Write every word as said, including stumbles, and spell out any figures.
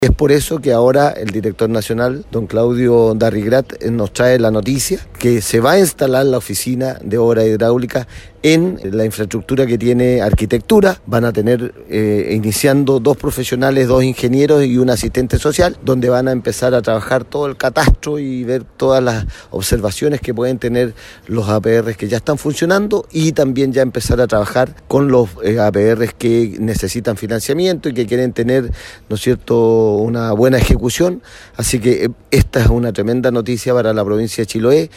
Es por eso que ahora el director nacional, don Claudio Darrigrat, nos trae la noticia que se va a instalar la oficina de obra hidráulica en la infraestructura que tiene arquitectura. Van a tener eh, iniciando dos profesionales, dos ingenieros y un asistente social, donde van a empezar a trabajar todo el catastro y ver todas las observaciones que pueden tener los A P Rs que ya están funcionando, y también ya empezar a trabajar con los eh, A P Rs que necesitan financiamiento y que quieren tener, ¿no es cierto?, una buena ejecución. Así que esta es una tremenda noticia para la provincia de Chiloé.